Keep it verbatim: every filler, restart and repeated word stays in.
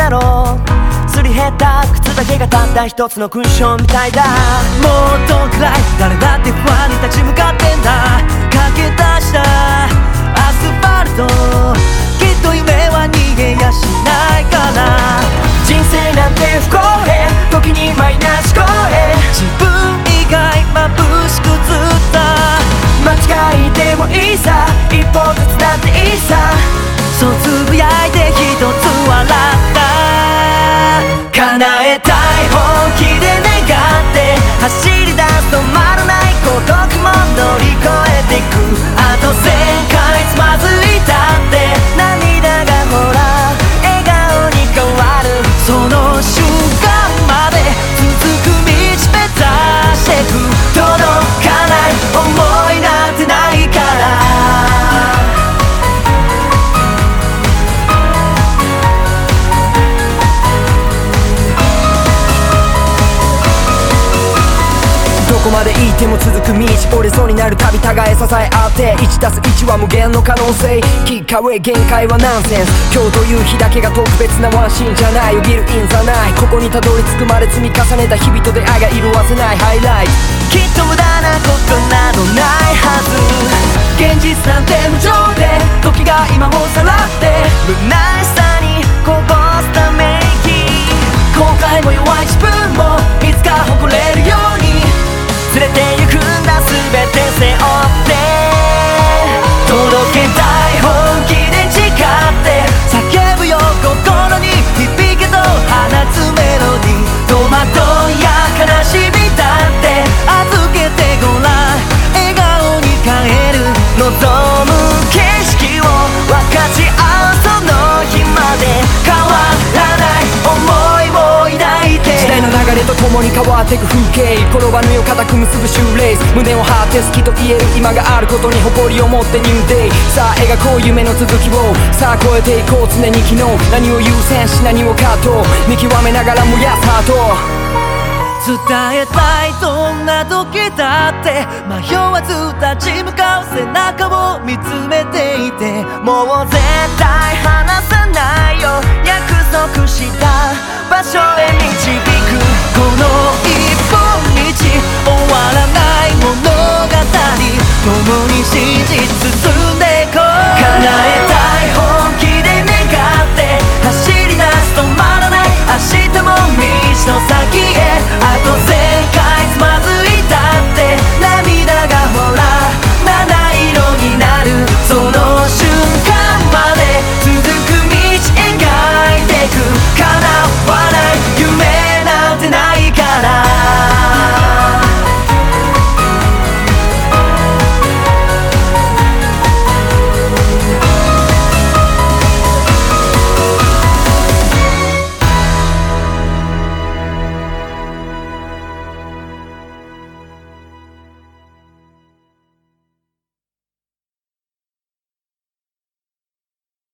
だろう。すり減った靴だけがたった一つの勲章みたいだ。もっと暗い誰だって不安に立ち向かってんだ。駆け出したアスファルト、きっと夢は逃げやしないから。人生なんて不公平、時にマイナス公平、自分以外眩しく映った。間違いでもいいさ、一歩ずつだっていいさ、そうつぶやいて一つ笑った。叶えたい本気で願って走り出す、止まらない孤独も乗り越えてく。あとせんかいつまずいたって涙がほら笑顔に変わる。その瞬間まで続く道目指してく。届かない想いなんてないから。どこまで行っても続く道、折れそうになるたび互い支え合って、いちたすいちは無限の可能性。きっかえ限界はナンセンス。今日という日だけが特別なワンシーンじゃない。よぎるインザない。ここにたどり着くまで積み重ねた日々と出会いが色褪せないハイライト。きっと無駄なことなどないはず。現実なんて無情で時が今をさらって、無奈しさにこぼすため息。後悔も弱い自分もいつか誇れるように連れて行くんだ、全て背負って届けたい本気で誓って叫ぶよ心に響けと放つメロディー。戸惑いや悲しみだって預けてごらん、笑顔に変える望む景色を分かち合う。その日まで変わらない想いを抱いて、時代の流れと共に変わっていく風景、転ばぬよ固く結ぶシューレース。胸を張って好きと言える今があることに誇りを持ってニューデイ。さあ描こう夢の続きを、さあ超えていこう常に昨日。何を優先し何をカット、見極めながら燃やすハート。伝えたいどんな時だって迷わず立ち向かう背中を見つめていて、もう絶対離さないよ約束した場所へ導く。この一本道終わらない物語、共に信じ続け